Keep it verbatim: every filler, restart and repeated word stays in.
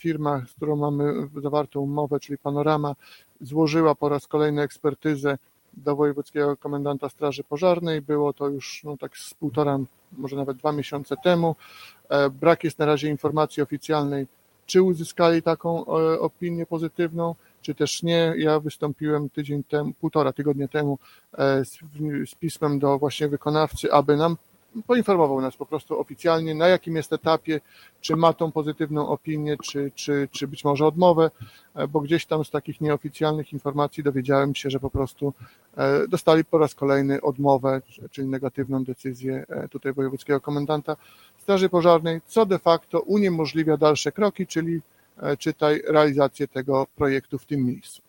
firma, z którą mamy zawartą umowę, czyli Panorama, złożyła po raz kolejny ekspertyzę do wojewódzkiego komendanta Straży Pożarnej. Było to już no, tak z półtora, może nawet dwa miesiące temu. Brak jest na razie informacji oficjalnej, czy uzyskali taką opinię pozytywną, czy też nie. Ja wystąpiłem tydzień temu, półtora tygodnia temu z, z pismem do właśnie wykonawcy, aby nam poinformował nas po prostu oficjalnie, na jakim jest etapie, czy ma tą pozytywną opinię, czy, czy, czy być może odmowę, bo gdzieś tam z takich nieoficjalnych informacji dowiedziałem się, że po prostu dostali po raz kolejny odmowę, czyli negatywną decyzję tutaj wojewódzkiego komendanta Straży Pożarnej, co de facto uniemożliwia dalsze kroki, czyli czytaj realizację tego projektu w tym miejscu.